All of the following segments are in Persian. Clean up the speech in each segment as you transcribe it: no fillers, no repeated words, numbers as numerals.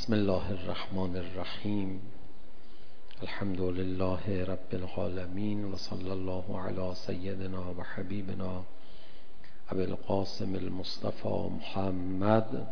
بسم الله الرحمن الرحیم. الحمد لله رب العالمین و صلی الله علی سیدنا و حبیبنا ابی القاسم المصطفى محمد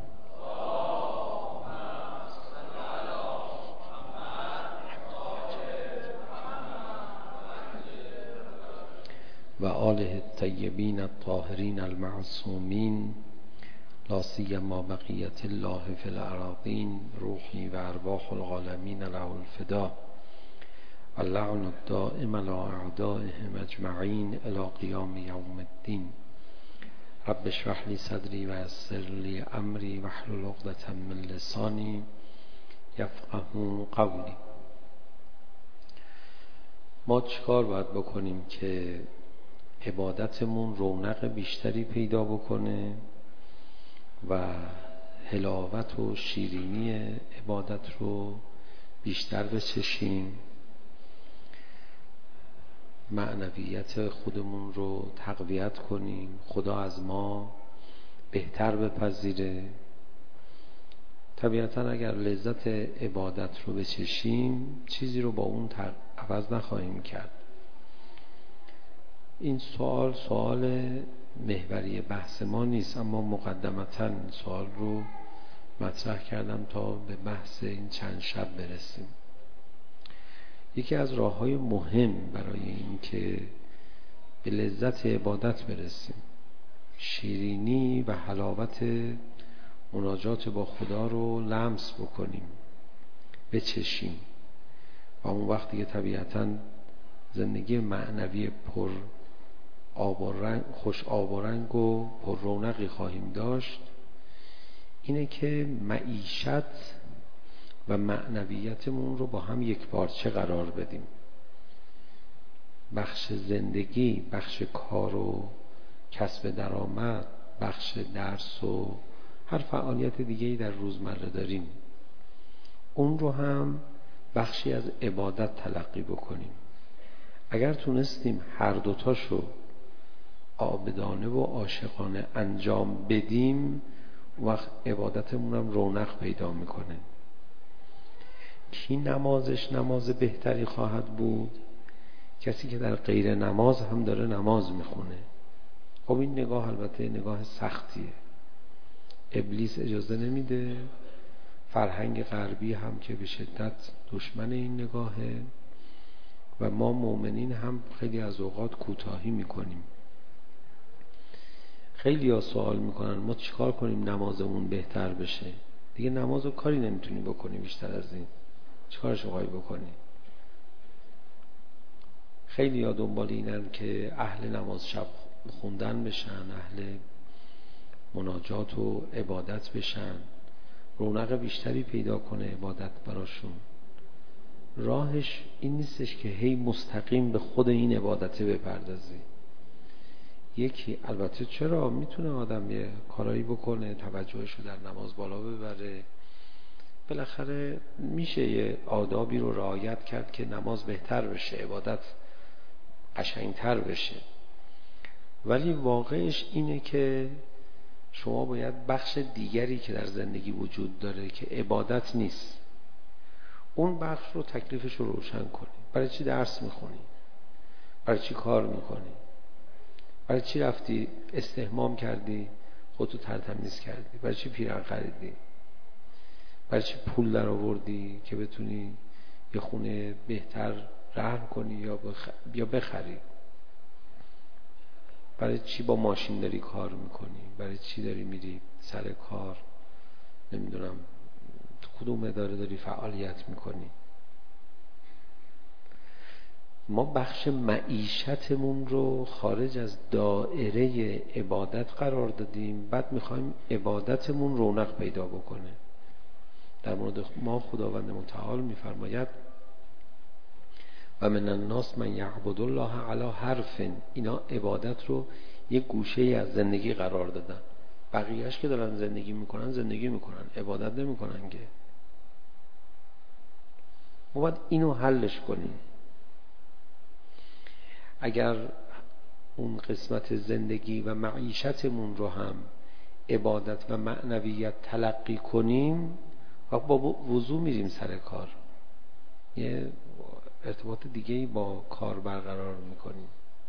و آله الطیبین الطاهرین المعصومین، لا سیما بقیت الله فی الاراضین، روحی و ارواح العالمین له الفدا، اللعن الدائم علی اعدائهم اجمعین الی قیام یوم الدین. رب اشرح لی صدری و یسر لی امری واحلل عقدة من لسانی یفقهوا قولی. ما چیکار باید بکنیم که عبادتمون رونق بیشتری پیدا بکنه و حلاوت و شیرینی عبادت رو بیشتر بچشیم، معنویت خودمون رو تقویت کنیم، خدا از ما بهتر بپذیره؟ طبیعتا اگر لذت عبادت رو بچشیم چیزی رو با اون عوض نخواهیم کرد. این سوال محوری بحث ما نیست، اما مقدمتا این سوال رو مطرح کردم تا به بحث این چند شب برسیم. یکی از راه‌های مهم برای این که به لذت عبادت برسیم، شیرینی و حلاوت مناجات با خدا رو لمس بکنیم، بچشیم، و اون وقتی که طبیعتاً زندگی معنوی پر آب و رنگ، خوش آب و رنگ و پر رونقی خواهیم داشت، اینه که معیشت و معنویتمون رو با هم یک پارچه قرار بدیم. بخش زندگی، بخش کار و کسب درآمد، بخش درس و هر فعالیت دیگه‌ای در روزمره داریم، اون رو هم بخشی از عبادت تلقی بکنیم. اگر تونستیم هر دوتاشو عابدانه و عاشقانه انجام بدیم، وقت عبادتمون هم رونق پیدا میکنه. کی نمازش نماز بهتری خواهد بود؟ کسی که در غیر نماز هم داره نماز میخونه. خب این نگاه البته نگاه سختیه، ابلیس اجازه نمیده، فرهنگ غربی هم که به شدت دشمن این نگاهه، و ما مؤمنین هم خیلی از اوقات کوتاهی میکنیم. خیلی ها سوال میکنن ما چیکار کنیم نمازمون بهتر بشه؟ دیگه نمازو کاری نمیتونی بکنی بیشتر از این، چیکارش باید بکنی؟ خیلی ها دنبال اینن که اهل نماز شب خوندن بشن، اهل مناجات و عبادت بشن، رونق بیشتری پیدا کنه عبادت براشون. راهش این نیستش که هی مستقیم به خود این عبادته بپردازی. یکی البته چرا میتونه آدم یه کارایی بکنه، توجهشو در نماز بالا ببره، بالاخره میشه یه آدابی رو رعایت کرد که نماز بهتر بشه، عبادت قشنگتر بشه. ولی واقعش اینه که شما باید بخش دیگری که در زندگی وجود داره که عبادت نیست، اون بخش رو تکلیفش رو روشن کنی. برای چی درس میخونی؟ برای چی کار میکنی؟ برای چی رفتی استحمام کردی، خودتو ترتمیز کردی؟ برای چی پیرهن خریدی؟ برای چی پول در آوردی که بتونی یه خونه بهتر رهن کنی یا بخری؟ برای چی با ماشین داری کار میکنی؟ برای چی داری میری سر کار؟ نمیدونم کدوم اداره داری فعالیت میکنی؟ ما بخش معیشتمون رو خارج از دائره عبادت قرار دادیم، بعد میخوایم عبادتمون رونق پیدا بکنه. در مورد ما خداوند متعال میفرماید و من الناس من یعبد الله علی حرف. اینا عبادت رو یک گوشه از زندگی قرار دادن، بقیهش که دارن زندگی میکنن، عبادت نمیکنن که. ما باید اینو حلش کنیم. اگر اون قسمت زندگی و معیشتمون رو هم عبادت و معنویت تلقی کنیم، و با وضو میریم سر کار، یه ارتباط دیگه‌ای با کار برقرار میکنیم.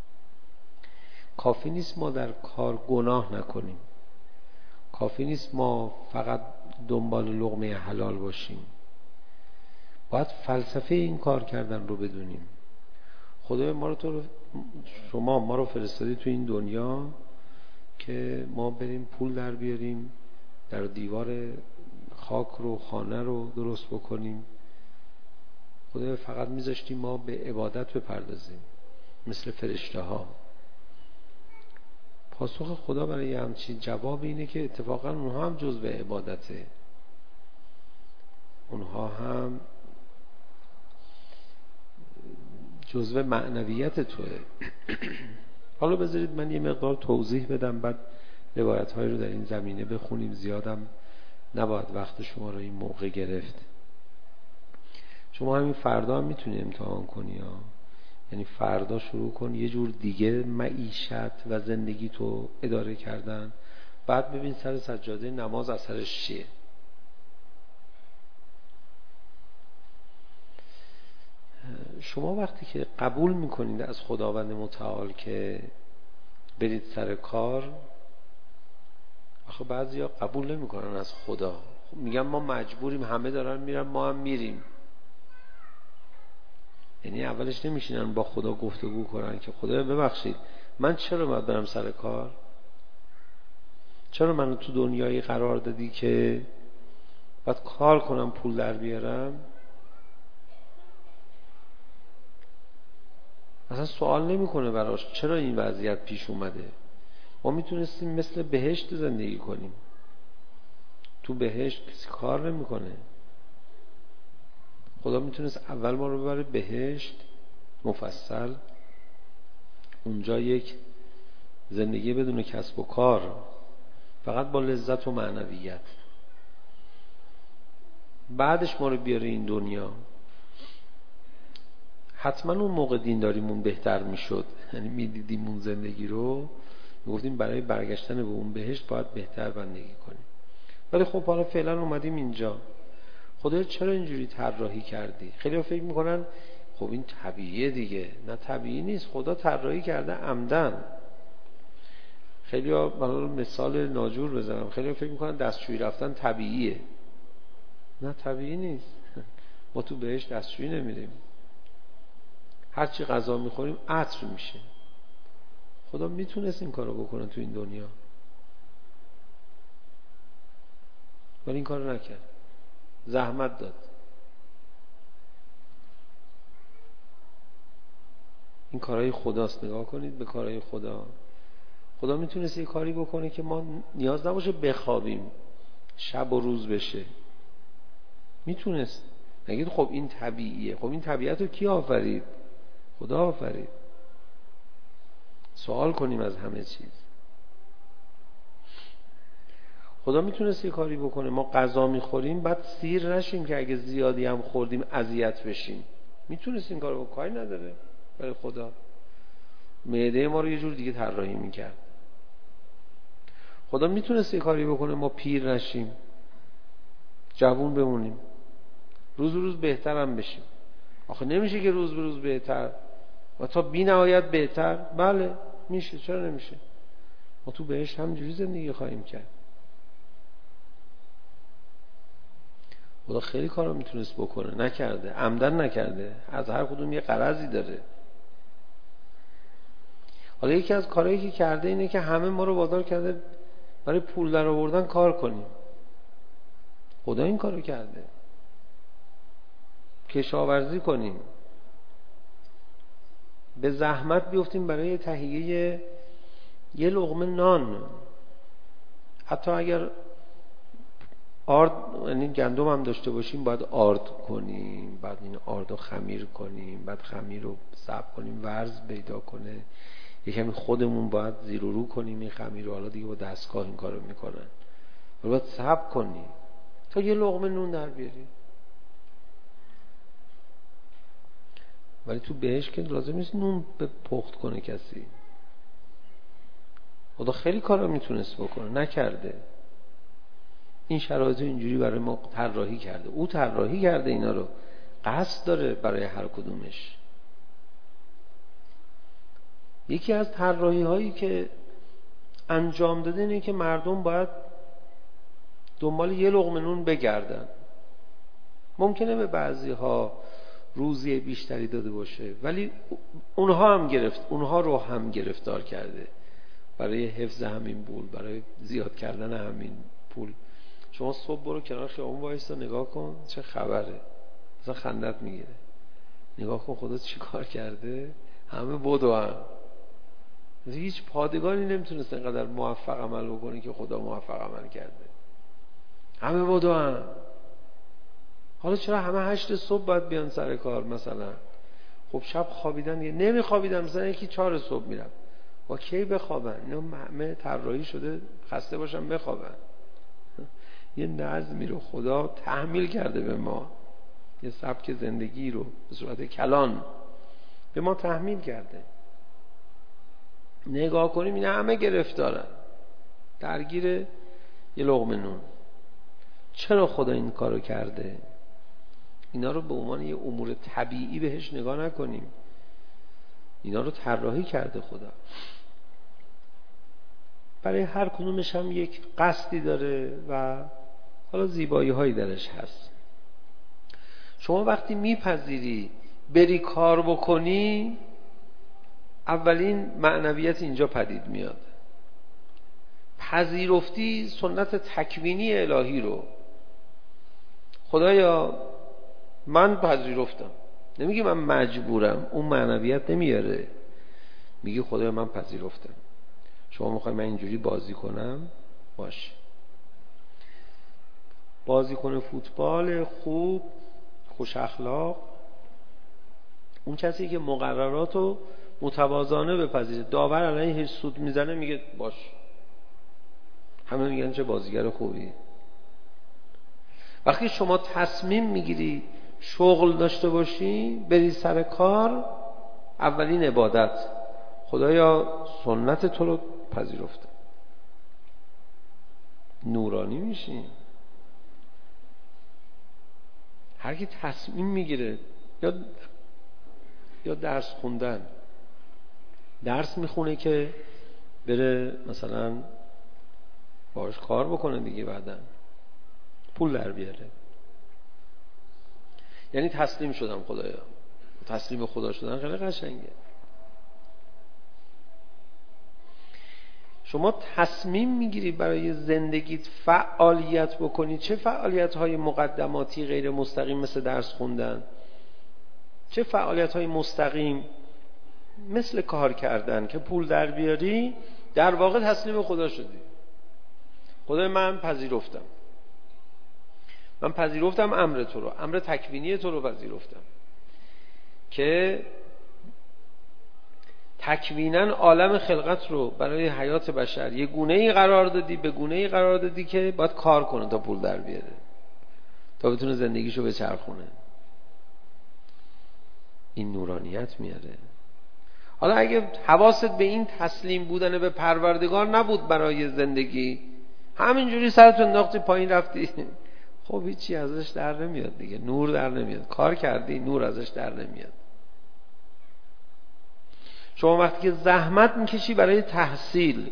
کافی نیست ما در کار گناه نکنیم، کافی نیست ما فقط دنبال لقمه حلال باشیم، باید فلسفه این کار کردن رو بدونیم. خدای شما ما رو فرستادی تو این دنیا که ما بریم پول در بیاریم، در دیوار خاک رو خانه رو درست بکنیم. خدای فقط میذاشتیم ما به عبادت بپردازیم مثل فرشته ها. پاسخ خدا برای همچین جواب اینه که اتفاقا اونها هم جزء عبادته، اونها هم جزء معنویت توه. حالا بذارید من یه مقدار توضیح بدم، بعد روایت های رو در این زمینه بخونیم. زیادم نباید وقت شما رو این موقع گرفت. شما همین فردا هم میتونی امتحان کنی ها. یعنی فردا شروع کن یه جور دیگه معیشت و زندگی تو اداره کردن، بعد ببین سر سجاده نماز اثرش چیه. شما وقتی که قبول میکنید از خداوند متعال که برید سر کار، آخه بعضیا قبول نمیکنن از خدا، میگن ما مجبوریم، همه دارن میرن ما هم میریم. یعنی اولش نمیشینن با خدا گفتگو کنن که خدا ببخشید من چرا باید برم سر کار؟ چرا منو تو دنیایی قرار دادی که باید کار کنم پول در بیارم؟ اصلا سوال نمیکنه براش چرا این وضعیت پیش اومده. ما میتونستیم مثل بهشت زندگی کنیم. تو بهشت کسی کار نمیکنه. خدا میتونست اول ما رو ببره بهشت مفصل، اونجا یک زندگی بدون کسب و کار، فقط با لذت و معنویت. بعدش ما رو بیاره این دنیا. حتما اون موقع دینداریمون بهتر میشد، یعنی میدیدیم اون زندگی رو، میگفتیم برای برگشتن به اون بهشت باید بهتر زندگی کنیم. ولی خب حالا فعلا اومدیم اینجا. خدا چرا اینجوری طراحی کردی؟ خیلی ها فکر میکنن خب این طبیعیه دیگه. نه طبیعی نیست، خدا طراحی کرده عمدن. خیلی ها مثال ناجور بزنم، خیلی ها فکر میکنن دستشویی رفتن طبیعیه. نه طبیعی نیست. ما تو بهشت دستشویی نمیریم، هرچی غذا میخوریم عطر میشه. خدا میتونست این کارو بکنه تو این دنیا، ولی این کارو نکرد، زحمت داد. این کارهای خداست. نگاه کنید به کارهای خدا. خدا میتونست یه کاری بکنه که ما نیاز نباشه بخوابیم، شب و روز بشه. میتونست. نگید خب این طبیعیه. خب این طبیعت رو کی آفرید؟ خدا آفرید. سوال کنیم از همه چیز. خدا میتونست یه کاری بکنه ما غذا میخوریم بعد سیر نشیم که اگه زیادی هم خوردیم اذیت بشیم. میتونست این کارو بکنه، کاری نداره. برای خدا معده ما رو یه جور دیگه طراحی میکرد. خدا میتونست یه کاری بکنه ما پیر نشیم، جوون بمونیم، روز به روز بهتر هم بشیم. آخه نمیشه که روز به روز بهتر و تا بی نهایت بهتر. بله میشه، چرا نمیشه؟ ما تو بهشت همینجوری زندگی خواهیم کرد. خدا خیلی کارا میتونست بکنه، نکرده، عمدن نکرده. از هر کدوم یه غرضی داره. حالا یکی از کارهایی که کرده اینه که همه ما رو وادار کرده برای پول در آوردن کار کنیم. خدا این کارو کرده، کشاورزی کنیم، به زحمت بیفتیم برای تهیه یه لقمه نان. حتی اگر آرد، یعنی گندم هم داشته باشیم، باید آرد کنیم، بعد این آرد رو خمیر کنیم، بعد خمیر رو ضبط کنیم ورز پیدا کنه. یکمی خودمون باید زیر و رو کنیم این خمیر رو. حالا دیگه با دستگاه این کارو میکنن. باید ضبط کنیم تا یه لقمه نون در بیاریم. ولی تو بهشت که لازم نیست نون به پخت کنه کسی. خدا خیلی کارا میتونست بکنه، نکرده. این شرایط اینجوری برای ما طراحی کرده، او طراحی کرده اینا رو، قصد داره برای هر کدومش. یکی از طراحی هایی که انجام داده اینه که مردم باید دنبال یه لقمه نون بگردن. ممکنه به بعضی ها روزی بیشتری داده باشه، ولی اونها رو هم گرفتار کرده برای حفظ همین پول، برای زیاد کردن همین پول. شما صبح برو کنار خیابون وایسا نگاه کن چه خبره، مثلا خندت میگیره. نگاه کن خدا چی کار کرده، همه بدو هم. هیچ پادگانی نمیتونست اینقدر موفق عمل بکنه که خدا موفق عمل کرده. همه بدو هم. حالا چرا همه 8 صبح باید بیان سر کار مثلا؟ خب شب خوابیدن دیگه، نمیخوابیدن مثلا یکی 4 صبح میرن. با کی بخوابن؟ اینا همه طراحی شده خسته باشن بخوابن. یه نظمی رو خدا تحمیل کرده به ما، یه سبک زندگی رو به صورت کلان به ما تحمیل کرده. نگاه کنیم اینا همه گرفتارن، درگیر یه لقمه نون. چرا خدا این کارو کرده؟ اینا رو به عنوان یه امور طبیعی بهش نگاه نکنیم. اینا رو طراحی کرده خدا. برای هر کدومش هم یک قصدی داره و حالا زیبایی هایی درش هست. شما وقتی میپذیری بری کار بکنی، اولین معنویت اینجا پدید میاد. پذیرفتی سنت تکوینی الهی رو. خدایا من پذیرفتم، نمیگی من مجبورم، اون معنویت نمیاره. میگی خدایا من پذیرفتم. شما میخوای من اینجوری بازی کنم؟ باشه. بازیکن فوتبال خوب، خوش اخلاق، اون کسی که مقرراتو متوازانه بپذیره. داور علیه هیچ سود میزنه میگه باش. همه میگن چه بازیگر خوبی. وقتی شما تصمیم میگیری شغل داشته باشی، بری سر کار، اولین عبادت خدایا سنت تو رو پذیرفتم. نورانی میشی. هر کی تصمیم میگیره یا درس خوندن، درس میخونه که بره مثلا باش کار بکنه دیگه، بعدن پول در بیاره. یعنی تسلیم شدم خدایا. تسلیم خدا شدن خیلی قشنگه. شما تصمیم میگیری برای زندگیت فعالیت بکنی، چه فعالیت های مقدماتی غیر مستقیم مثل درس خوندن، چه فعالیت های مستقیم مثل کار کردن که پول در بیاری، در واقع تسلیم خدا شدی. خدای من پذیرفتم امر تو رو، امر تکوینی تو رو پذیرفتم که تکویناً عالم خلقت رو برای حیات بشر یه گونه‌ای قرار دادی، به گونه‌ای قرار دادی که باید کار کنه تا پول در بیاره، تا بتونه زندگیشو بچرخونه. این نورانیت میاره. حالا اگه حواست به این تسلیم بودن به پروردگار نبود برای زندگی، همینجوری سرت انداختی پایین رفتی، خب هیچی ازش در نمیاد دیگه، نور در نمیاد. کار کردی نور ازش در نمیاد. شما وقتی که زحمت میکشی برای تحصیل،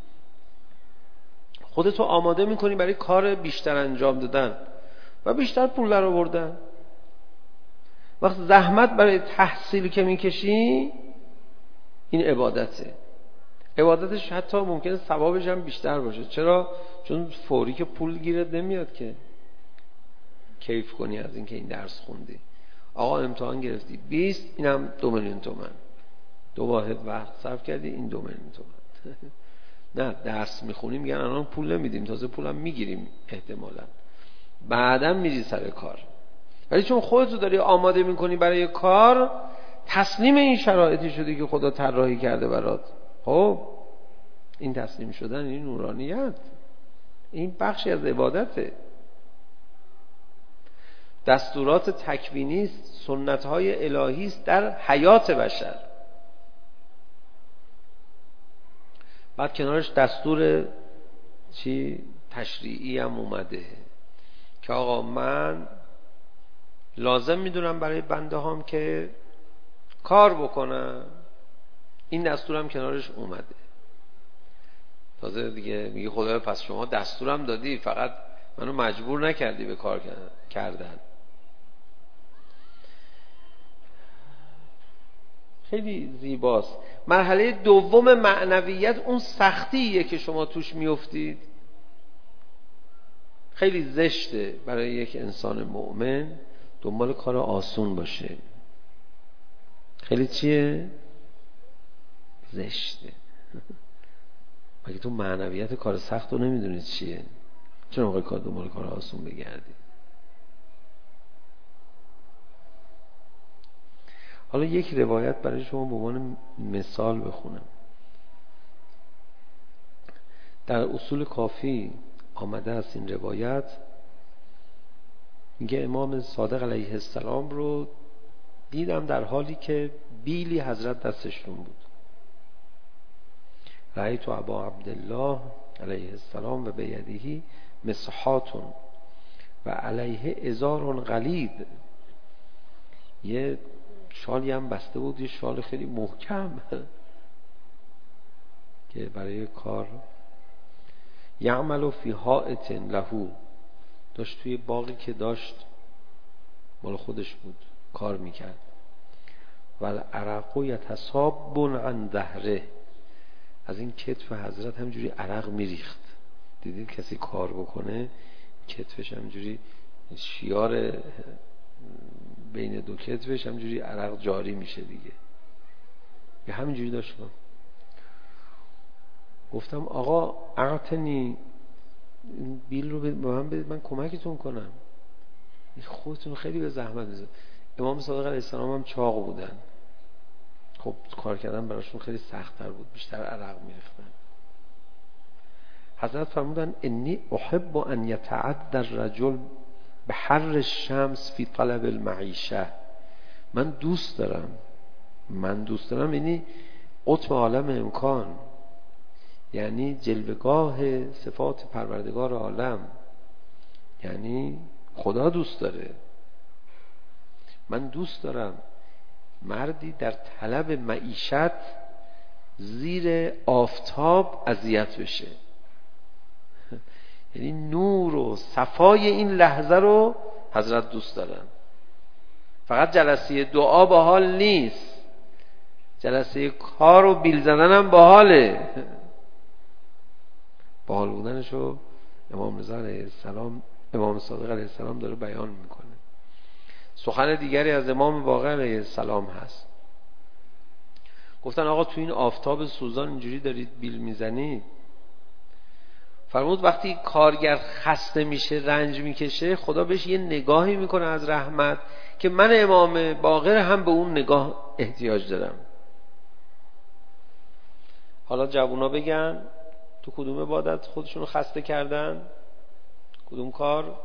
خودتو آماده میکنی برای کار بیشتر انجام دادن و بیشتر پول در آوردن. وقتی زحمت برای تحصیل که میکشی، این عبادته. عبادتش حتی ممکنه ثوابش هم بیشتر باشه. چرا؟ چون فوری که پول گیرت نمیاد که کیف کنی از اینکه این درس خوندی. آقا امتحان گرفتی 20، اینم 2 میلیون تومان. 2 واحد وقت صرف کردی، این 2 میلیون تومان. نه، درس میخونیم میگن الان پول نمیدیم، تازه پولم میگیریم احتمالاً. بعداً میری سر کار. ولی چون خودتو داری آماده میکنی برای کار، تسلیم این شرایطی شدی که خدا طراحی کرده برات. خب این تسلیم شدن، این نورانیت، این بخشی از عبادته. دستورات تکوینی است، سنت‌های الهی است در حیات بشر. بعد کنارش دستور تشریعی هم اومده که آقا من لازم میدونم برای بنده هام که کار بکنم، این دستورم کنارش اومده. تازه دیگه میگه خدایا پس شما دستورم دادی، فقط منو مجبور نکردی به کار کردن. خیلی زیباست. مرحله دوم معنویت اون سختیه که شما توش میافتید. خیلی زشته برای یک انسان مؤمن دنبال کار آسون باشه. خیلی چیه؟ زشته. مگه تو معنویت کار سخت رو نمیدونید چیه؟ چرا موقع کار دنبال کار آسون بگردی؟ حالا یک روایت برای شما به عنوان مثال بخونم. در اصول کافی آمده است این روایت، میگه امام صادق علیه السلام رو دیدم در حالی که بیلی حضرت دستشون بود. رأیت ابا عبدالله علیه السلام و بیدیه مسحاتون و علیه ازار غلیظ، یه شالی هم بسته بود، یه شال خیلی محکم که برای کار. یعمل فی حائط له، داشت توی باغی که داشت مال خودش بود کار میکرد. و العرق یتصاب عن ظهره، از این کتف حضرت همجوری عرق میریخت. دیدید کسی کار بکنه کتفش همجوری شیار بین دو کتفش همجوری عرق جاری میشه دیگه. یه همینجوری داشتم. گفتم آقا اعطنی بیل رو به من بدید، من کمکتون کنم، خودتون خیلی به زحمت بزنید. امام صادق علیه السلام هم چاق بودن، خب کار کردن براشون خیلی سخت‌تر بود، بیشتر عرق میریختن. حضرت فرمودن انی احب ان یتعدى الرجل به حر الشمس فی طلب المعیشه. من دوست دارم یعنی قطب عالم امکان، یعنی جلوگاه صفات پروردگار عالم، یعنی خدا دوست داره. من دوست دارم مردی در طلب معیشت زیر آفتاب اذیت بشه. یعنی نور و صفای این لحظه رو حضرت دوست دارن. فقط جلسه دعا باحال نیست، جلسه کار و بیل زدن هم باحاله. باحال بودنشو امام رضا علیه السلام، امام صادق علیه السلام داره بیان میکنه. سخن دیگری از امام باقر علیه السلام هست. گفتن آقا تو این آفتاب سوزان اینجوری دارید بیل میزنید. فرمود وقتی کارگر خسته میشه، رنج میکشه، خدا بهش یه نگاهی میکنه از رحمت که من امام باقر هم به اون نگاه احتیاج دارم. حالا جوونا بگن تو کدوم عبادت خودشونو خسته کردن؟ کدوم کار؟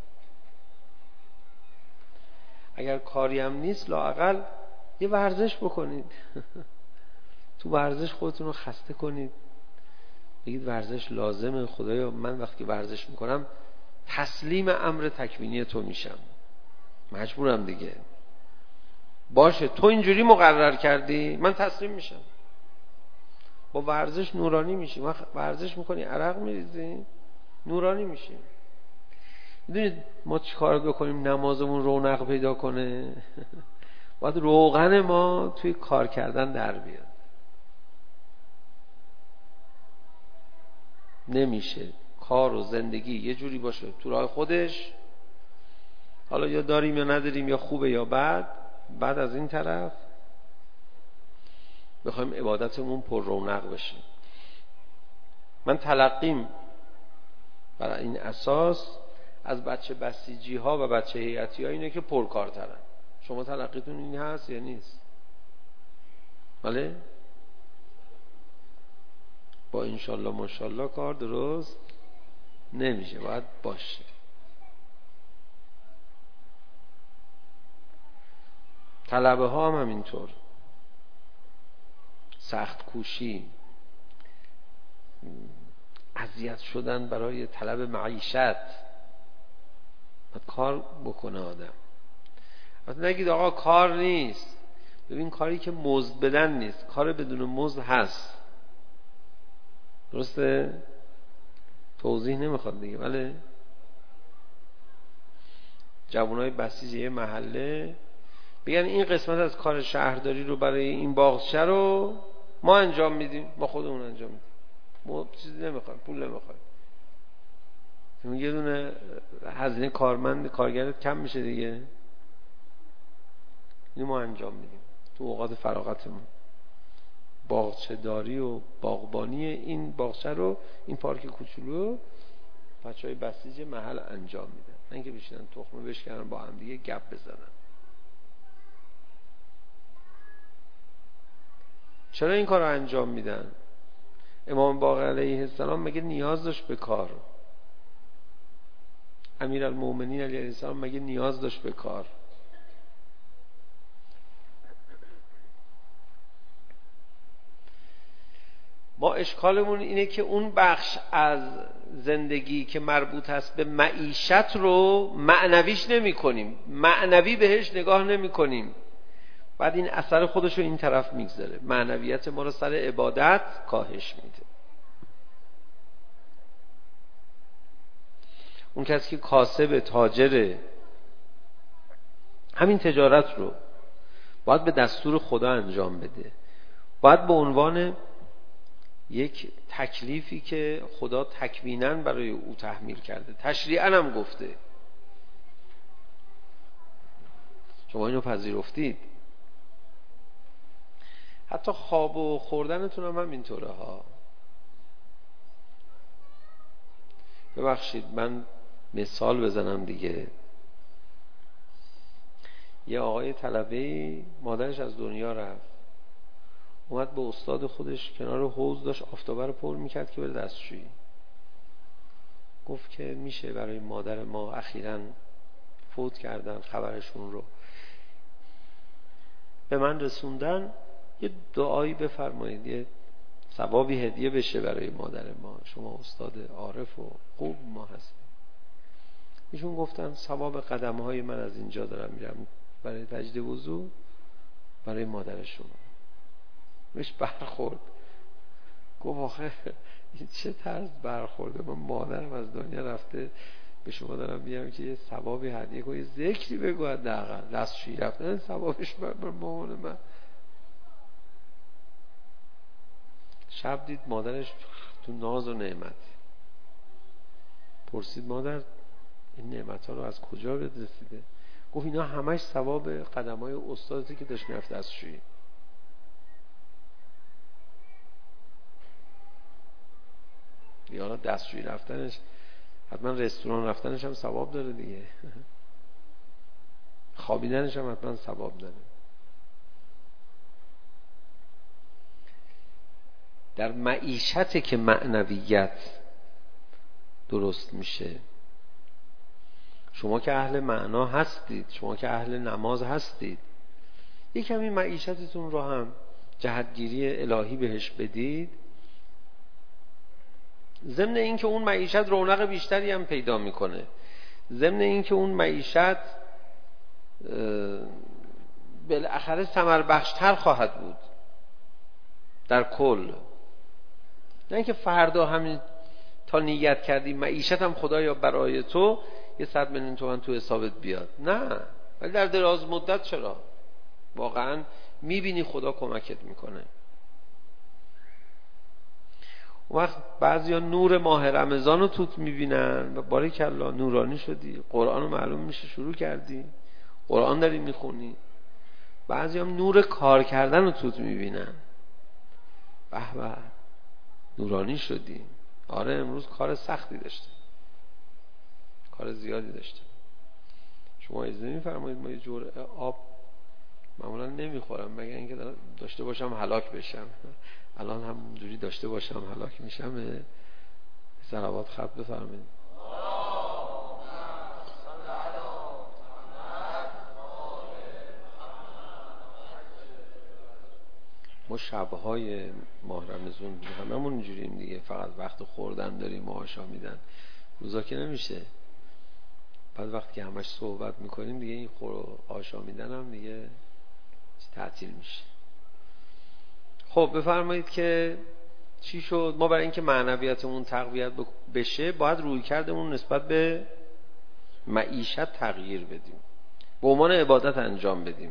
اگر کاری هم نیست لااقل یه ورزش بکنید. تو ورزش خودتون رو خسته کنید، بگید ورزش لازمه، خدایا من وقتی ورزش میکنم تسلیم امر تکوینی تو میشم، مجبورم دیگه، باشه تو اینجوری مقرر کردی من تسلیم میشم. با ورزش نورانی میشی. ورزش میکنی عرق میریزی نورانی میشی. میدونید ما چی کار بکنیم نمازمون رونق پیدا کنه؟ باید روغن ما توی کار کردن در بیاد. نمیشه کار و زندگی یه جوری باشه تو راه خودش، حالا یا داریم یا نداریم، یا خوبه یا بد، بعد از این طرف بخوایم عبادتمون پر رونق بشه. من تلقیم برای این اساس از بچه بسیجی ها و بچه هیئتی ها اینه که پرکارترن. شما تلقیتون این هست یا نیست؟ بله؟ با انشالله ماشالله کار درست نمیشه، باید باشه. طلبه ها هم همینطور، سخت کوشی، اذیت شدن برای طلب معیشت. باید کار بکنه آدم. وقتی نگید آقا کار نیست، ببین کاری که مزد بدن نیست، کار بدون مزد هست. درسته؟ توضیح نمیخواد دیگه. ولی جوانای بسیج یه محله بگن این قسمت از کار شهرداری رو برای این باغچه رو ما انجام میدیم، ما خودمون انجام میدیم، ما چیزی نمیخوایم، پول نمیخوایم. یه دونه هزینه کارگرت کم میشه دیگه، این ما انجام میدیم تو اوقات فراغتمون. باغچه داری و باغبانی این باغچه رو، این پارک کوچولو، بچهای بسیج محل انجام میدن، نه اینکه بشینن تخمه بشکنن با هم دیگه گپ بزنن. چرا این کار رو انجام میدن؟ امام باقر علیه السلام مگه نیاز داشت به کار؟ امیرالمومنین علیه السلام مگه نیاز داشت به کار؟ ما اشکالمون اینه که اون بخش از زندگی که مربوط هست به معیشت رو معنویش نمی کنیم، معنوی بهش نگاه نمی کنیم، بعد این اثر خودش رو این طرف میگذاره، معنویت ما رو سر عبادت کاهش میده. اون کسی که کاسب تاجره، همین تجارت رو باید به دستور خدا انجام بده، باید به عنوان یک تکلیفی که خدا تکویناً برای او تحمیل کرده، تشریعاً هم گفته، شما اینو پذیرفتید. حتی خواب و خوردنتون هم اینطوره ها. ببخشید من مثال بزنم دیگه. یه آقای طلبه‌ای مادرش از دنیا رفت، اومد به استاد خودش کنار حوض داشت آفتابه رو پر میکرد که بره دستشویی. گفت که میشه برای مادر ما اخیراً فوت کردن، خبرشون رو به من رسوندن، یه دعایی بفرمایید، یه ثوابی هدیه بشه برای مادر ما، شما استاد عارف و خوب ما هستیم. ایشون گفتن ثواب قدم‌های من از اینجا دارم میرم برای تجدید وضو برای مادر شما. بهش برخورد، گفت آخه این چه طرز برخورده، من مادرم از دنیا رفته، به شما دارم میگم که یه ثوابی هدیه کن، یه ذکری بگو، حداقل دستشویی رفتن ثوابش بر مامان من. شب دید مادرش تو ناز و نعمت، پرسید مادر این نعمت ها رو از کجا بهت رسیده؟ گفت اینا همش ثواب قدمای استادتی که داشت میرفت دستشویی. یا دستشویی رفتنش، حتما رستوران رفتنش هم ثواب داره دیگه، خوابیدنش هم حتما ثواب داره. در معیشت که معنویت درست میشه. شما که اهل معنا هستید، شما که اهل نماز هستید، یک کمی معیشتتون رو هم جهتگیری الهی بهش بدید، ضمن این که اون معیشت رونق بیشتری هم پیدا میکنه، ضمن این که اون معیشت بالاخره ثمر بخشتر خواهد بود در کل. نه اینکه فردا همین تا نیت کردی معیشتم خدایا برای تو 100 میلیون تومان تو حسابت بیاد، نه، ولی در دراز مدت چرا؟ واقعا میبینی خدا کمکت میکنه. اون وقت بعضیا نور ماه رمضان رو توت میبینن و باریکلا نورانی شدی، قرآن رو معلوم میشه شروع کردی، قرآن داری میخونی. بعضیا هم نور کار کردن رو توت میبینن، به به نورانی شدی. آره امروز کار سختی داشته، کار زیادی داشته. شما اجازه میفرمایید ما یه جرعه آب، معمولا نمیخورم مگر اینکه داشته باشم هلاک بشم، الان هم اونجوری داشته باشم هلاک میشم. صلوات خط بفرمایید. ما شبهای ماه رمضان هممون اینجوریم دیگه، فقط وقت خوردن داریم و آشامیدن، روزا که نمیشه. بعد وقتی که همش صحبت میکنیم دیگه این آشامیدن هم دیگه تعطیل میشه. خب بفرمایید که چی شد؟ ما برای اینکه معنویتمون تقویت بشه باید رویکردمون نسبت به معیشت تغییر بدیم، به عنوان عبادت انجام بدیم.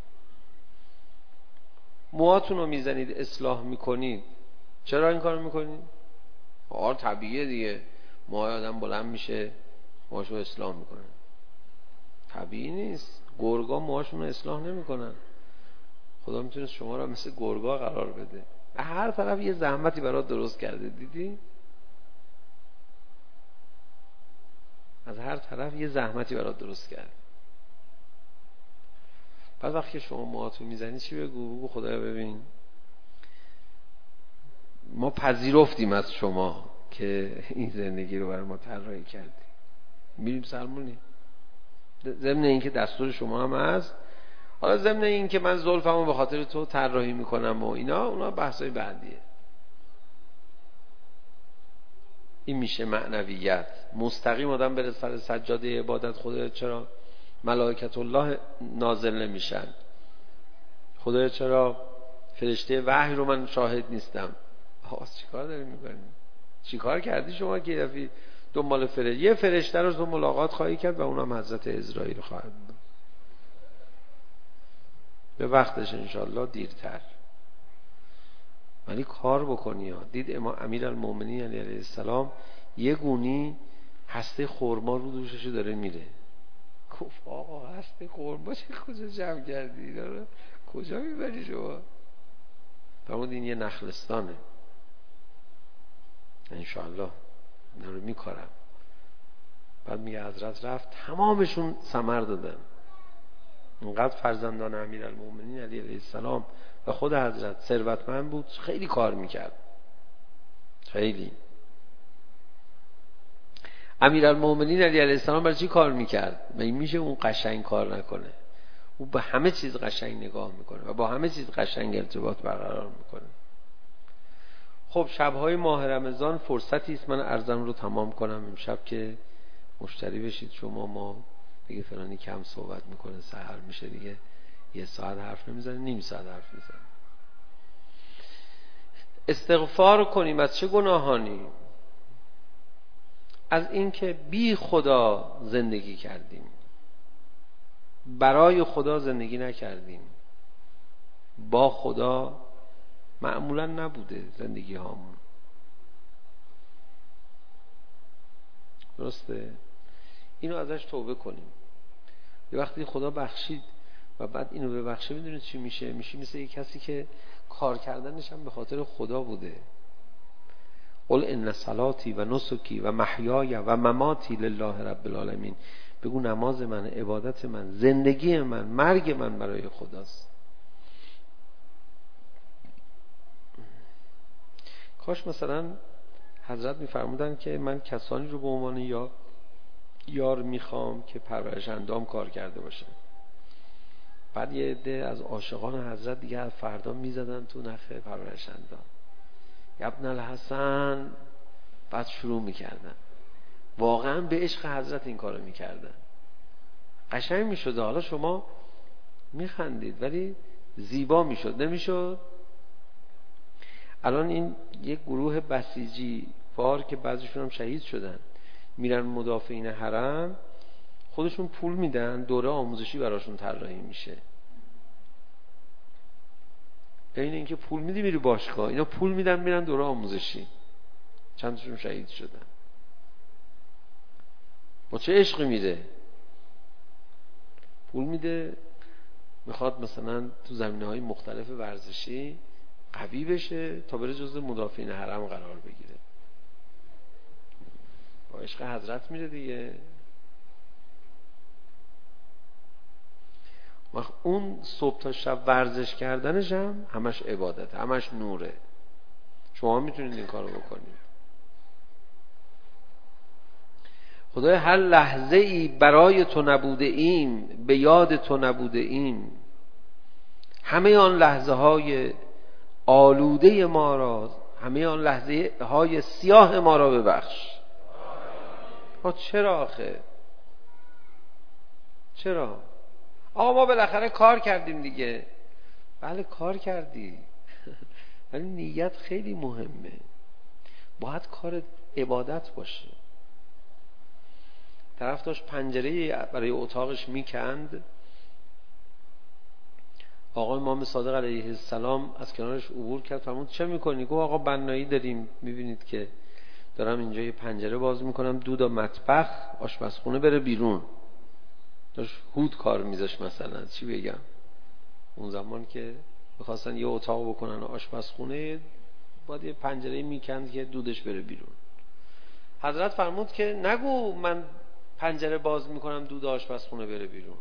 موهاتون رو میزنید اصلاح میکنید، چرا این کار میکنید؟ طبیعیه دیگه، موهای آدم بلند میشه موهاشو اصلاح میکنه. طبیعی نیست، گرگا موهاشون رو اصلاح نمیکنن. خدا میتونه شما رو مثل گرگا قرار بده، هر طرف یه زحمتی برات درست کرده، دیدی؟ از هر طرف یه زحمتی برات درست کرده. بعد وقتی شما موهاتو میزنی چی بگو خدایا ببین ما پذیرفتیم از شما که این زندگی رو برای ما طراحی کردی، میریم سلمونی، ضمن این که دستور شما هم هست، حالا ضمن این که من زلفمو به خاطر تو طراحی میکنم و اینا، اونا بحثای بعدیه. این میشه معنویت. مستقیم آدم بره سر سجاده عبادت، خدا چرا ملائکت الله نازل نمیشن؟ خدا چرا فرشته وحی رو من شاهد نیستم؟ چیکار داری میکنی؟ چیکار کردی شما که دفعه دنبال یه فرشته رو تو ملاقات خواهی کرد و اونم حضرت عزرائیل خواهد بود. به وقتش انشالله دیرتر، ولی کار بکنی ها. دید امیرالمومنین علیه السلام یه گونی هسته خرما رو دوشش داره میره، گفت آقا هسته خرما چه کجا جمع کردی؟ اینا رو کجا میبری شما؟ فرمود این یه نخلستانه، انشالله اینا رو میکارم. بعد میگه حضرت رفت تمامشون ثمر دادن. اینقدر فرزندان امیرالمومنین علیه السلام و خود حضرت ثروتمند بود، خیلی کار میکرد، خیلی. امیرالمومنین علیه السلام برای چی کار میکرد؟ مگه میشه اون قشنگ کار نکنه؟ او به همه چیز قشنگ نگاه میکنه و با همه چیز قشنگ ارتباط برقرار میکنه. خب شبهای ماه رمضان فرصتی است من عرضم رو تمام کنم امشب که مشتری بشید شما. ما دیگه فلانی کم صحبت میکنه، سحر میشه دیگه، یه ساعت حرف نمیزنه، نیم ساعت حرف میزنه. استغفار کنیم از چه گناهانی؟ از اینکه بی خدا زندگی کردیم، برای خدا زندگی نکردیم، با خدا معمولا نبوده زندگی هامون. درسته؟ اینو ازش توبه کنیم. یه وقتی خدا بخشید و بعد اینو ببخشه، میدونید چی میشه؟ میشه مثل یک کسی که کار کردنش هم به خاطر خدا بوده. قل ان صلاتی و نسکی و محیای و مماتی لله رب العالمین. بگو نماز من، عبادت من، زندگی من، مرگ من برای خداست. کاش مثلا حضرت میفرمودن که من کسانی رو به عنوان یار میخوام که پرورش اندام کار کرده باشن. بعد یه عده از عاشقان حضرت دیگه فردا میزدن تو نخ پرورش اندام، ابن الحسن، بعد شروع میکردن. واقعا به عشق حضرت این کارو میکردن، قشنگ میشد. حالا شما میخندید ولی زیبا میشد، نمیشد؟ الان این یک گروه بسیجی فار که بعضیشون هم شهید شدن، میرن مدافعین حرم، خودشون پول میدن، دوره آموزشی براشون طراحی میشه. این اینکه پول میدی میری باشگاه، اینا پول میدن میرن دوره آموزشی، چندشون شهید شدن. با چه عشقی میده؟ پول میده میخواد مثلا تو زمینه‌های مختلف ورزشی قوی بشه تا بره جزو مدافعین حرم قرار بگیره. با عشق حضرت میره دیگه. اون صبح تا شب ورزش کردنش هم همش عبادت، همش نوره. شما میتونید این کارو بکنید. خدای هر لحظه ای برای تو نبوده ایم، به یاد تو نبوده ایم. همه آن لحظه های آلوده ما را، همه آن لحظه های سیاه ما را ببخش. چرا آخه؟ چرا؟ آقا ما بالاخره کار کردیم دیگه. بله کار کردی ولی نیت خیلی مهمه. باید کار عبادت باشه. طرف داشت پنجره برای اتاقش میکند، آقا امام صادق علیه السلام از کنارش عبور کرد، فرمود چه میکنی؟ گفت آقا بنایی داریم، میبینید که دارم اینجا یه پنجره باز میکنم، دود مطبخ آشپزخونه بره بیرون. داشت هود کار میذاش مثلا، چی بگم، اون زمان که بخواستن یه اتاق بکنن آشپزخونه باید یه پنجره میکند که دودش بره بیرون. حضرت فرمود که نگو من پنجره باز میکنم دود آشپزخونه بره بیرون،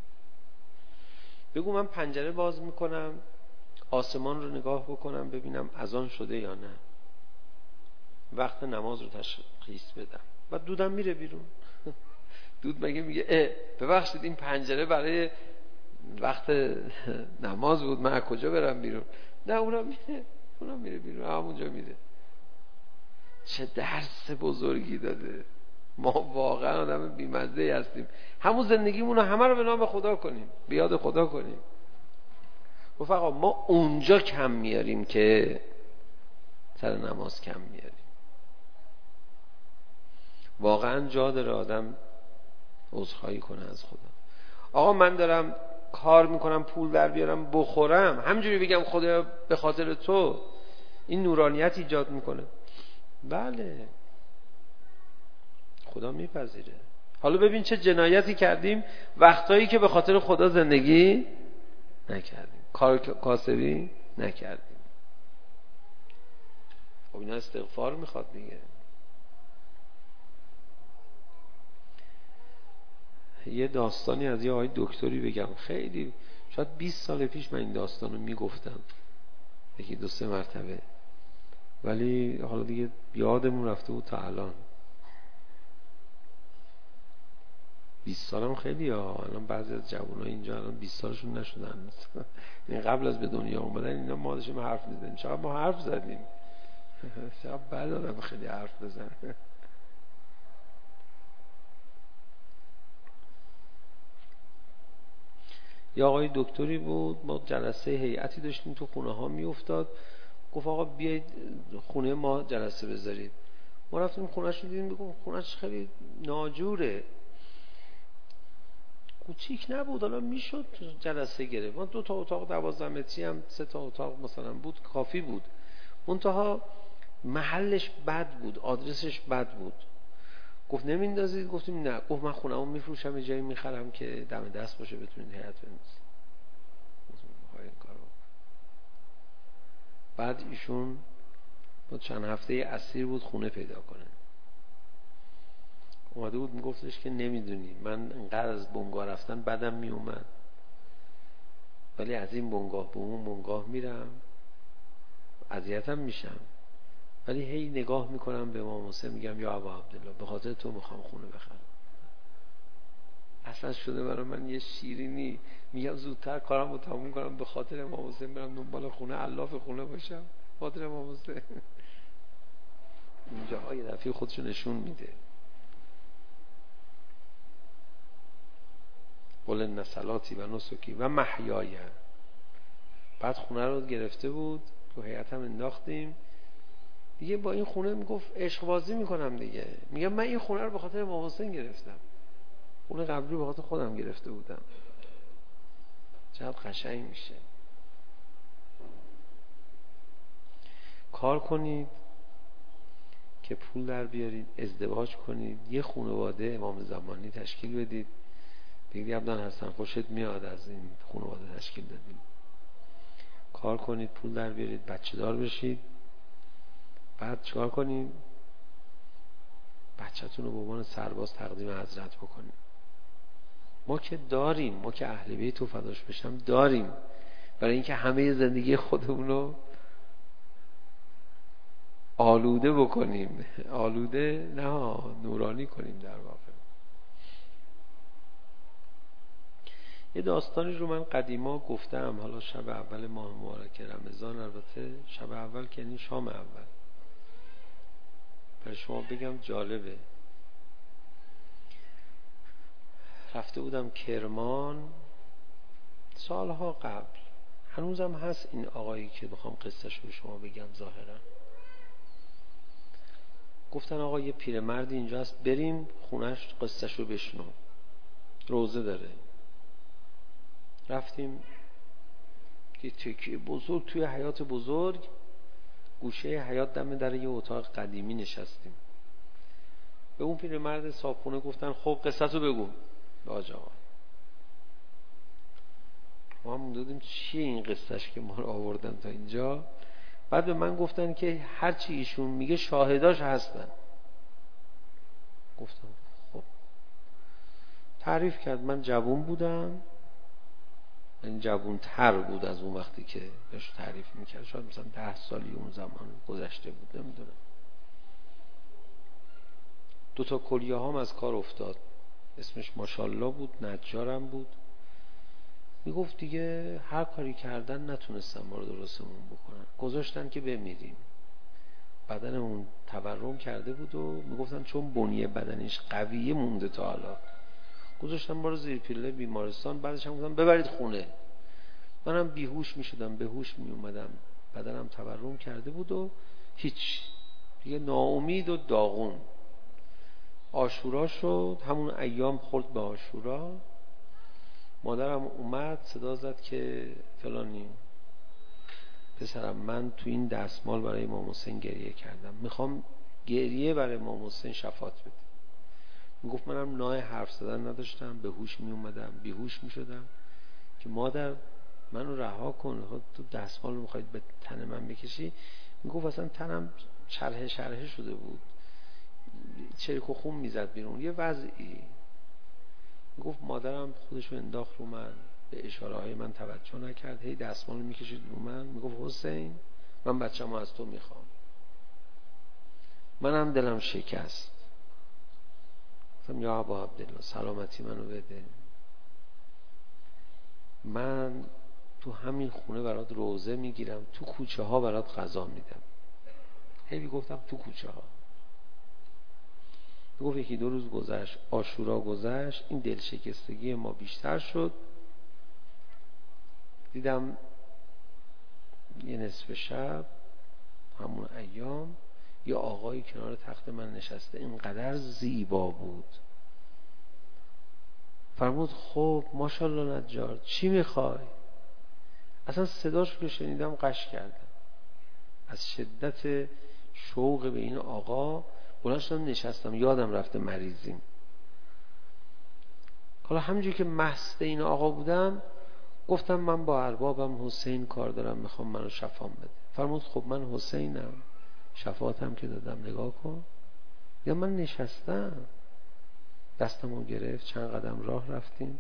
بگو من پنجره باز میکنم آسمان رو نگاه بکنم ببینم اذان شده یا نه، وقت نماز رو تشخیص بدم، بعد دودم میره بیرون. دود مگه میگه ببخشید این پنجره برای وقت نماز بود، من از کجا برم بیرون؟ نه اونم میره بیرون، همونجا میره. چه درس بزرگی داده. ما واقعا آدم بی‌مزه‌ای هستیم. همون زندگیمون رو همه رو به نام خدا کنیم، به یاد خدا کنیم. گفت آقا ما اونجا کم میاریم که سر نماز کم میاریم. واقعا جا داره آدم عذرخواهی کنه از خدا. آقا من دارم کار میکنم پول در بیارم بخورم، همینجوری بگم خدا به خاطر تو، این نورانیت ایجاد میکنه. بله خدا میپذیره. حالا ببین چه جنایتی کردیم وقتایی که به خاطر خدا زندگی نکردیم، کار کاسبی نکردیم. خب اینا استغفار میخواد دیگه. یه داستانی از یه آقای دکتری بگم، خیلی شاید 20 سال پیش من این داستانو میگفتم، یکی 2-3 مرتبه، ولی حالا دیگه یادمون رفته بود تا الان. 20 سالم خیلی الان بعضی از جوان‌ها اینجا الان 20 سالشون نشدن. این قبل از به دنیا اومدن اینا ما داشتیم حرف می‌زدیم. چقدر ما حرف زدیم. چقدر بد آدم خیلی حرف بزنه. یا آقای دکتری بود، ما جلسه هیئتی داشتیم تو خونه ها میافتاد، گفت آقا بیایید خونه ما جلسه بذارید. ما رفتیم خونه‌اش رو دیدیم، بگم خونه‌اش خیلی ناجوره، کوچیک نبود، حالا میشد جلسه گرفت. ما 2 تا اتاق 12 متری هم 3 تا اتاق مثلا بود، کافی بود. منتها محلش بد بود، آدرسش بد بود. گفت نمیندازید؟ گفتیم نه. گفت من خونه‌مو میفروشم، یه جایی میخرم که دم دست باشه بتونید هیئت بنویسید. این کارو بعد ایشون با چند هفته اسیر بود خونه پیدا کنه. اومده بود میگفتش که نمیدونی من انقدر از بنگاه رفتن بدم میومد، ولی از این بنگاه به اون بنگاه میرم اذیتم میشم، ولی هی نگاه میکنم به امام حسین میگم یا ابا عبدالله به خاطر تو میخوام خونه بخرم. اصلا شده برای من یه شیرینی، میگم زودتر کارم رو تموم کنم به خاطر امام حسین برم دنبال خونه، علاف خونه باشم خاطر امام حسین. اینجا یه دفعه خودشو نشون میده. قل ان صلاتی و نسکی و محیای. بعد خونه رو گرفته بود، تو هیئت هم انداختیم دیگه. با این خونه میگفت عشق بازی میکنم دیگه. میگم من این خونه رو به خاطر امام حسین گرفتم، خونه قبلی رو به خاطر خودم گرفته بودم. چقدر قشنگ میشه. کار کنید که پول در بیارید، ازدواج کنید، یه خانواده امام زمانی تشکیل بدید. بگید عبدالله حسن خوشت میاد از این خانواده تشکیل دادیم. کار کنید پول در بیارید، بچه دار بشید. بعد چیکار کنید؟ بچه‌تون رو به عنوان سرباز تقدیم حضرت بکنید. ما که داریم، ما که اهل بیت و فداش بشم داریم، برای اینکه همه زندگی خودمون رو آلوده بکنیم. آلوده نه، نورانی کنیم در واقع. یه داستانی رو من قدیما گفتم، حالا شب اول ماه مبارک رمضان، البته شب اول که یعنی شام اول، برای شما بگم جالبه. رفته بودم کرمان سالها قبل، هنوزم هست این آقایی که بخوام قصهش رو به شما بگم. ظاهرا گفتن آقا یه پیرمردی اینجا هست، بریم خونش قصهش رو بشنو، روزه داره. رفتیم یه تکیه بزرگ توی حیاط بزرگ، گوشه حیاط دم در یه اتاق قدیمی نشستیم. به اون پیرمرد صاحبخونه گفتن خب قصه‌تو بگو به آج آقا. ما هم دادیم چیه این قصهش که ما رو آوردن تا اینجا. بعد به من گفتن که هرچی ایشون میگه شاهداش هستن. گفتم خب. تعریف کرد. من جوان بودم، این جوان تر بود از اون وقتی که بهش تعریف میکرد، شاید مثلا 10 سالی اون زمان گذشته بود، نمیدونم. 2 تا کلیه هام از کار افتاد، اسمش ماشاءالله بود، نجارم بود. میگفت دیگه هر کاری کردن نتونستن ما رو درستمون بکنن، گذاشتن که بمیریم. بدنمون تورم کرده بود و میگفتن چون بنیه بدنش قویه مونده تا حالا، گذاشتن ما رو زیر پله بیمارستان. بعدش هم گفتن ببرید خونه. منم بیهوش میشدم، به هوش میومدم، بدنم تورم کرده بود و هیچ دیگه، ناامید و داغون. عاشورا شد، همون ایام خورد به عاشورا. مادرم اومد صدا زد که فلانی پسرم، من تو این دستمال برای امام حسین گریه کردم، میخوام گریه برای امام حسین شفاعت بده. میگفت منم نای حرف زدن نداشتم، به هوش میومدم، بیهوش میشدم که مادر منو رها کن، تو دستمال رو میخواید به تن من بکشی. میگفت اصلا تنم چرحه شده بود، چریک و خون میزد بیرون، یه وضعی. میگفت مادرم خودشو انداخت رو من، به اشاره های من توجه نکرد، هی دستمال رو میکشید رو من. میگفت حسین من بچه‌مو از تو میخوام. منم دلم شکست. گفتم یا ابا عبدالله سلامتی منو بده، من تو همین خونه برات روزه میگیرم، تو کوچه ها برات غذا میدم. هی گفتم تو کوچه ها. میگفت 1-2 روز گذشت، عاشورا گذشت، این دلشکستگی ما بیشتر شد. دیدم یه نصف شب همون ایام یه آقایی کنار تخت من نشسته، اینقدر زیبا بود. فرمود خب ماشاءالله نجار چی میخوای؟ اصلا صداش که شنیدم قش کردم از شدت شوق به این آقا. بلند شدم نشستم، یادم رفته مریضیم. حالا همونجوری که مست این آقا بودم گفتم من با اربابم حسین کار دارم، میخوام منو شفام بده. فرمود خب من حسینم، شفاعتم که دادم، نگاه کن. یا من نشستم، دستمو گرفت، چند قدم راه رفتیم،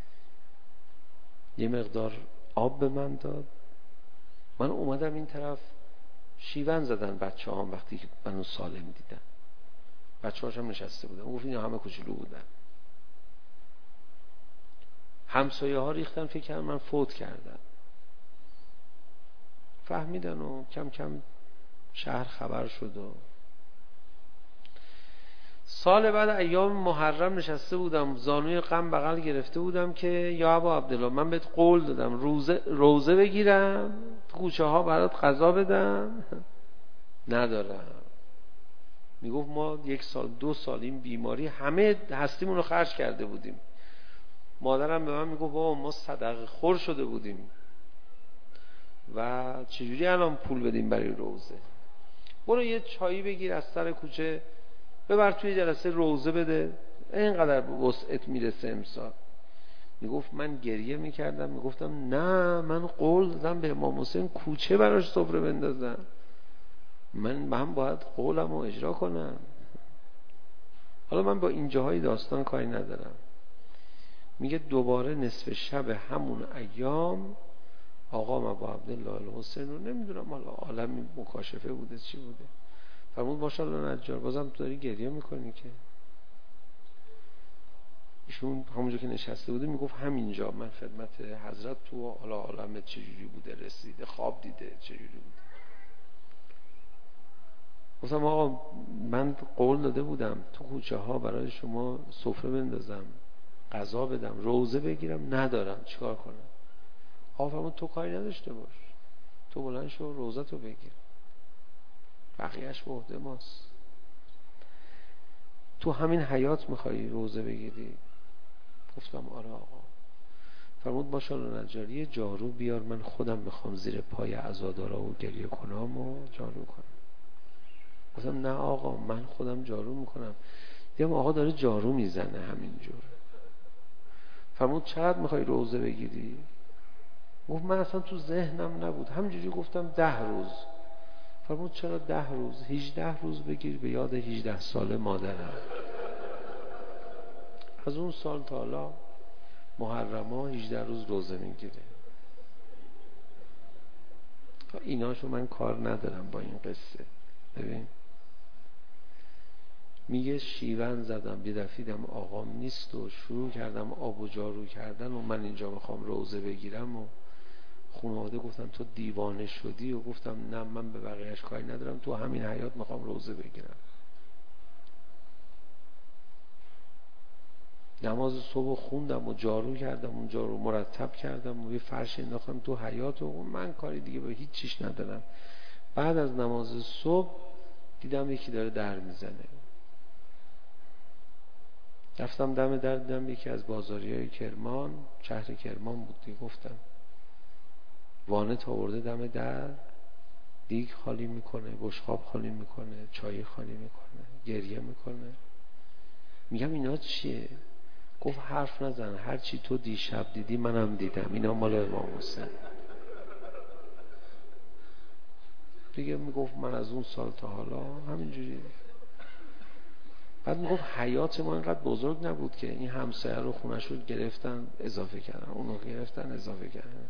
یه مقدار آب به من داد. من اومدم این طرف، شیون زدن بچه هم وقتی که منو سالم دیدن. بچه هاشم نشسته بودن، گفت اینا همه کوچولو بودن. همسایه ها ریختن، فکر کردن من فوت کردم. فهمیدن و کم کم شهر خبر شد. و سال بعد ایام محرم نشسته بودم، زانوی غم بغل گرفته بودم که یا ابا عبدالله من بهت قول دادم روزه بگیرم، تو کوچه ها برات غذا بدم، ندارم. میگفت ما 1 سال 2 سال این بیماری همه هستیمون رو خرج کرده بودیم. مادرم به من میگفت بابا ما صدقه خور شده بودیم و چجوری الان پول بدیم برای روزه؟ برو یه چایی بگیر از سر کوچه ببر توی جلسه روزه بده، اینقدر به وسعت میرسه امسال. میگفت من گریه میکردم، میگفتم نه من قول دادم به امام حسین کوچه براش سفره بندازم، من باید قولم رو اجرا کنم. حالا من با اینجاهای داستان کاری ندارم. میگه دوباره نصف شب همون ایام آقا ابا عبدالله الحسین رو نمیدونم حالا عالم مکاشفه بوده چی بوده، فرمود ماشاءالله نجار بازم تو داری گریه میکنی که؟ ایشون همونجا که نشسته بوده میگفت همینجا من خدمت حضرت تو حالا عالمت چجوری بوده رسیده، خواب دیده چجوری بوده. گفتم آقا من قول داده بودم تو کوچه ها برای شما سفره بندازم، غذا بدم، روزه بگیرم، ندارم، چیکار کنم؟ آقا فرمود تو کاری نداشته باش، تو بلند شو روزه تو بگیر، بقیهش به عهده ماست. تو همین حیات میخوایی روزه بگیری؟ گفتم آره آقا. فرمود ماشاءالله نجاری جارو بیار، من خودم میخوام زیر پای عزادارا و گریه کنام و جارو کنم. گفتم نه آقا من خودم جارو میکنم. دیدم آقا داره جارو میزنه همینجور. فرمود چقدر میخوای روزه بگیری؟ گفت من اصلا تو ذهنم نبود، همینجوری گفتم 10 روز. فرمود چرا 10 روز؟ 18 روز بگیر به یاد 18 ساله مادرم. از اون سال تا حالا محرما 18 روز روزه میگیره. ایناشو من کار ندارم با این قصه. ببین میگه شیون زدم، یه دفعه دیدم آقام نیست و شروع کردم آب و جارو کردن و من اینجا میخوام روزه بگیرم و خانواده گفتن تو دیوانه شدی و گفتم نه من به بقیهش کاری ندارم، تو همین حیات میخوام روزه بگیرم. نماز صبح خوندم و جارو کردم، اونجا رو مرتب کردم و یه فرش انداختم تو حیات و من کاری دیگه به هیچ چیش ندارم. بعد از نماز صبح دیدم یکی داره در میزنه. رفتم دم در، دیدم یکی از بازاریای کرمان، شهر کرمان بود دیگه. گفتم وانت آورده دم در، دیگ خالی میکنه، بشقاب خالی میکنه، چای خالی میکنه، گریه میکنه. میگم اینا چیه؟ گفت حرف نزن، هرچی تو دیشب دیدی منم دیدم، اینا مال امام حسین. دیگه میگفت من از اون سال تا حالا همینجوری. بعد میگفت حیات ما اینقدر بزرگ نبود که این همسایه رو خونش رو گرفتن اضافه کردن، اونو گرفتن اضافه کردن.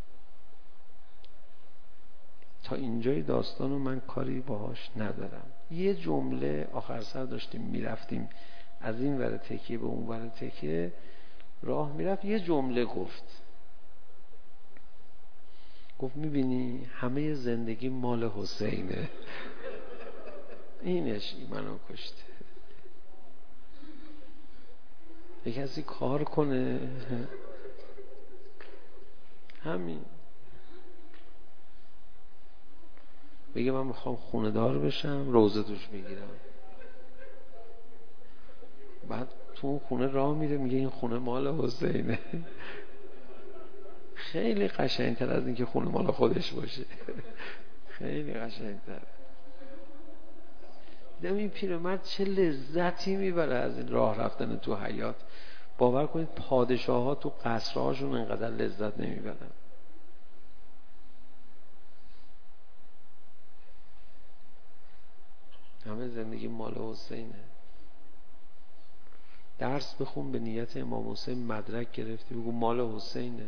تا اینجای داستانو من کاری باهاش ندارم. یه جمله آخر سر داشتیم میرفتیم از این ور تکیه به اون ور تکیه، راه میرفت یه جمله گفت میبینی همه زندگی مال حسینه. اینش منو کشته. یه کسی کار کنه همین بگه من میخوام خونه دار بشم، روزه توش بگیرم، بعد تو اون خونه راه میره میگه این خونه مال حسینه. خیلی قشنگتر از این که خونه مال خودش باشه. خیلی قشنگتر. دیدم این پیرمرد چه لذتی میبره از این راه رفتن تو حیات. باور کنید پادشاه ها تو قصرهاشون انقدر لذت نمیبرن. همه زندگی مال حسینه. درس بخون به نیت امام حسین، مدرک گرفتی بگو مال حسینه.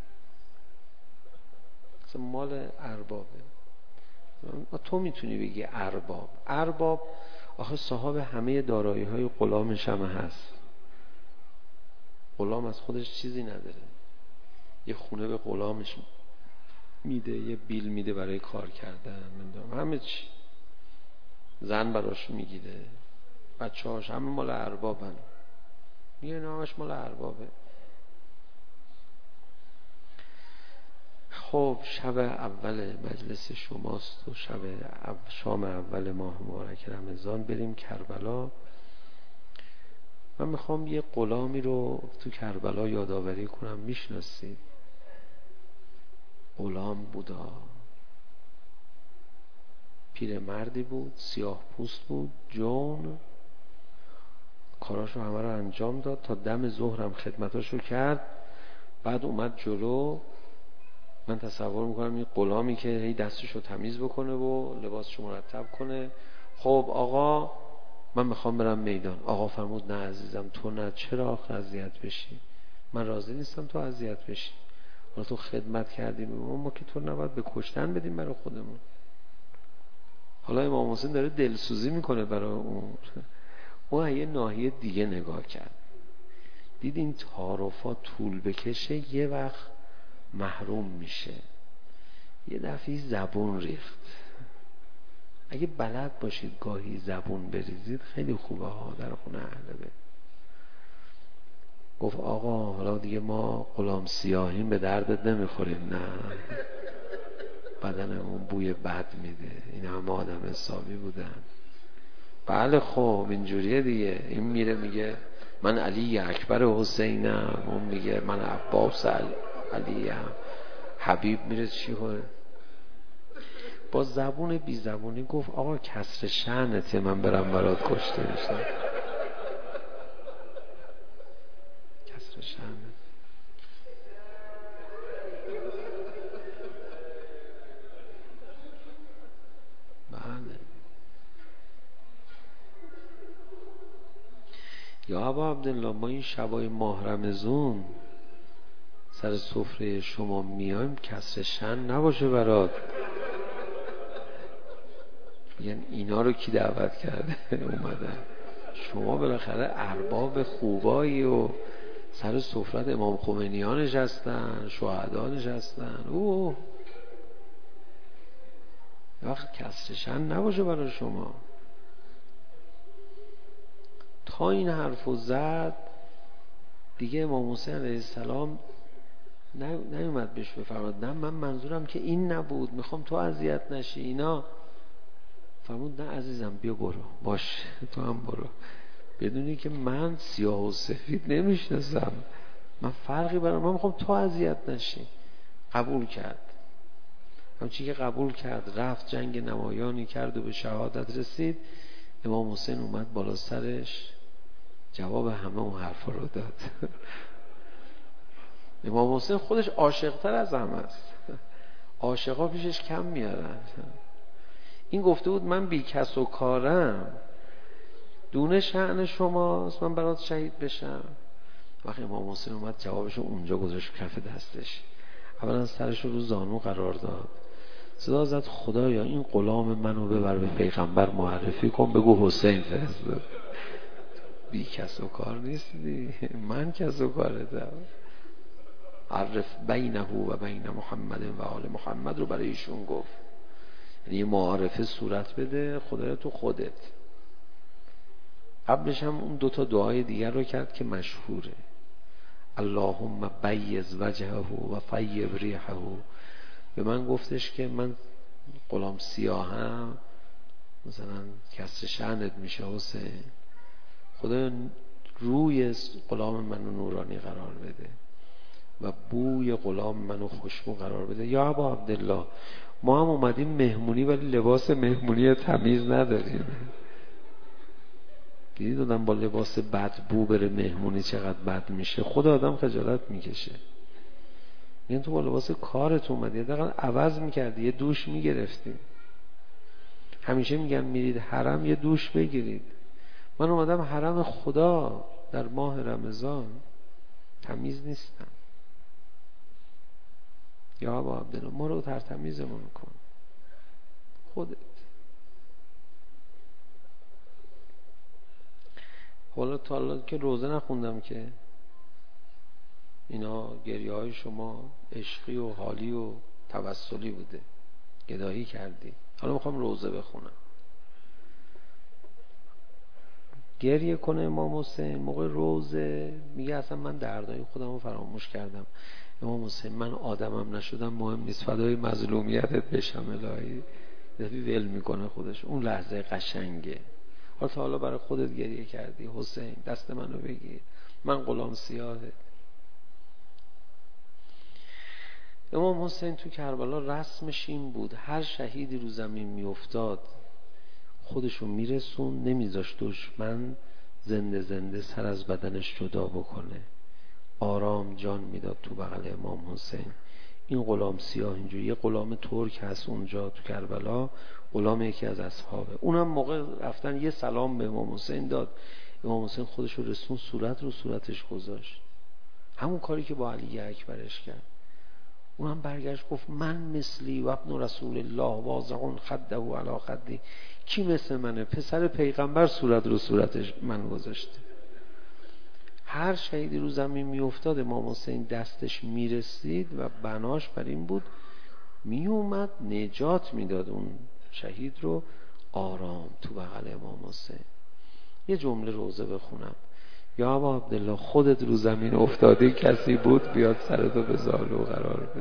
اصلا مال اربابه. تو میتونی بگی ارباب آخه صاحب همه دارایی های غلامش هم هست. غلام از خودش چیزی نداره، یه خونه به غلامش میده، یه بیل میده برای کار کردن، نمیدونم همه چی، زن براش میگیره، بچه‌هاش همه مال اربابن. میگه نامش مال اربابه. خب شب اول مجلس شماست و شام اول ماه مبارک رمضان. بریم کربلا. من میخوام یه غلامی رو تو کربلا یادآوری کنم. میشناسید؟ غلام بودا، پیرمردی بود، سیاه پوست بود، جون، کاراشو همه رو انجام داد تا دم ظهرم خدمتاشو کرد. بعد اومد جلو. من تصور میکنم این غلامی که هی دستشو تمیز بکنه و لباسشو مرتب کنه. خب آقا من میخوام برم میدان. آقا فرمود نه عزیزم تو نه. چرا آخه اذیت بشی؟ من راضی نیستم تو اذیت بشی. حالا تو خدمت کردیم ما که تو نباید به کشتن بدیم برای خودمون. حالا امام حسین داره دلسوزی میکنه برای اون یه ناحیه دیگه نگاه کرد. دید این تعارفات طول بکشه یه وقت محروم میشه. یه دفعه زبون ریخت. اگه بلد باشید گاهی زبون بریزید خیلی خوبه ها در خونه اهل بیت. گفت آقا حالا دیگه ما غلام سیاهیم به دردت نمیخوریم. نه، بدنمون بوی بد میده، این همه آدم حسابی بودن. بله خب اینجوریه دیگه. این میره میگه من علی اکبر حسینم، اون میگه من عباس علیم. حبیب میره چی کنه؟ با زبون بی زبونی گفت آقا کسر شأنته من برم برات کشته بشم. کسر شأنت. بله. یا ابا عبدالله ما این شبای ماه رمضان سر سفره شما میایم کسر شأن نباشه برات. یعنی اینا رو کی دعوت کرده اومدن؟ شما بالاخره ارباب خوبایی و سر سفرت امام خمینی ها نشستن، شهدا نشستن. وقت کسر شأن نباشه برای شما. تا این حرفو زد دیگه امام حسین علیه السلام نیومد بهش بفرماد نه من منظورم که این نبود، میخوام تو اذیت نشی اینا. فرمود نه عزیزم بیا برو، باش تو هم برو، بدونی که من سیاه و سفید نمیشناسم، من فرقی برام، من میخوام تو اذیت نشی. قبول کرد. همچی که قبول کرد رفت جنگ نمایانی کرد و به شهادت رسید. امام حسین اومد بالا سرش جواب همه اون حرفا رو داد. امام حسین خودش عاشق‌تر از همه است. عاشقا پیشش کم میارن. این گفته بود من بی کس و کارم، دونه شأن شماست من برات شهید بشم. وقتی امام حسین اومد جوابشو اونجا گذاشت کف دستش. اولا سرش رو زانو قرار داد، صدا زد خدایا این غلام منو ببر به پیغمبر معرفی کن، بگو حسین فرستاد. بی کس و کار نیستی، من کس و کارتم. عرف بینه و بین محمد و آل محمد رو برای ایشون گفت. یعنی معارفه صورت بده خدایا تو خودت. قبلش هم اون دوتا دعای دیگر رو کرد که مشهوره. اللهم بیض وجهه و طیب ریحه. به من گفتش که من غلام سیاهم، مثلا کسر شأنت میشه حسین، خدا روی غلام منو نورانی قرار بده و بوی غلام منو خوشبو قرار بده. یا ابا عبدالله ما هم اومدیم مهمونی ولی لباس مهمونی تمیز نداریم. دیدید آدم با لباس بدبو بره مهمونی چقدر بد میشه، خود آدم خجالت میکشه. یعنی تو با لباس کارت اومدی دقیقا عوض میکردی، یه دوش میگرفتی. همیشه میگن میرید حرم یه دوش بگیرید. من اومدم حرم خدا در ماه رمضان، تمیز نیستم. یا ابا عبدالله ما رو ترتمیزمون کن خودت. حالا تا حالا که روزه نخوندم که اینا گریه های شما عشقی و حالی و توسلی بوده، گدایی کردی. حالا میخوام روزه بخونم. گریه کنه امام حسین موقع روزه، میگه اصلا من دردای خودم رو فراموش کردم. امام حسین من آدمم نشدم مهم نیست، فدای مظلومیتت بشم الهی. دفعی ول میکنه خودش. اون لحظه قشنگه. حالا تا حالا برای خودت گریه کردی حسین دست منو بگیر، من غلام سیاهت. امام حسین تو کربلا رسمش این بود هر شهیدی رو زمین میافتاد خودشو میرسون، نمیذاش دشمن زنده زنده سر از بدنش جدا بکنه. آرام جان میداد تو بغل امام حسین. این غلام سیاه اینجوری، یه غلام ترک هست اونجا تو کربلا، غلام یکی از اصحابه. اونم موقع رفتن یه سلام به امام حسین داد. امام حسین خودشو رسون، صورت رو صورتش گذاشت، همون کاری که با علی اکبرش کرد. اونم برگشت گفت من مثلی و ابن رسول الله واضعون خده علی خدی. کی مثل منه؟ پسر پیغمبر صورت رو صورتش من گذاشته. هر شهیدی رو زمین میافتاد امام حسین دستش میرسید و بناش بر این بود میومد نجات میداد اون شهید رو آرام تو بغل امام حسین. یه جمله روزه بخونم: یا ابا عبدالله خودت رو زمین افتادی کسی بود بیاد سرتو به زانو قرار بده؟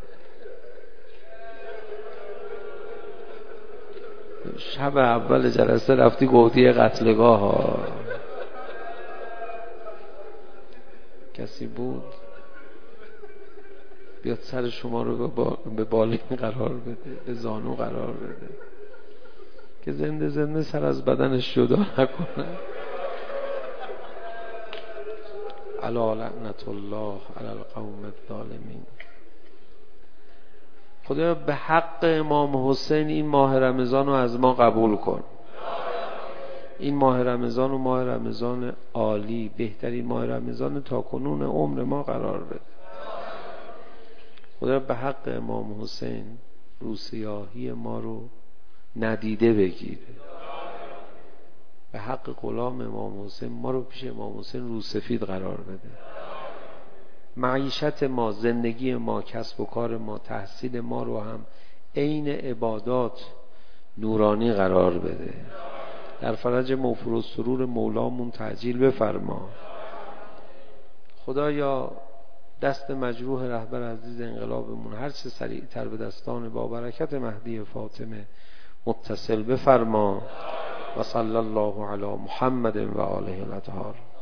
شب اول جلسه رفتی گفتی قتلگاه ها، کسی بود بیاد سر شما رو به بالین قرار بده، به زانو قرار بده که زنده زنده سر از بدنش جدا نکنه؟ الا لعنت الله علی القوم الظالمین. خدا به حق امام حسین این ماه رمضان رو از ما قبول کن. این ماه رمضان و ماه رمضان عالی، بهترین ماه رمضان تا کنون عمر ما قرار بده. خدا به حق امام حسین روسیاهی ما رو ندیده بگیره. به حق غلام امام حسین ما رو پیش امام حسین روسفید قرار بده. معیشت ما، زندگی ما، کسب و کار ما، تحصیل ما رو هم عین عبادات نورانی قرار بده. در فرج موفور و سرور مولامون تعجیل بفرما. خدایا دست مجروح رهبر عزیز انقلابمون هر چه سریعتر به دستان با برکت مهدی فاطمه متصل بفرما. و صلی الله علی محمد و آله الاطهار.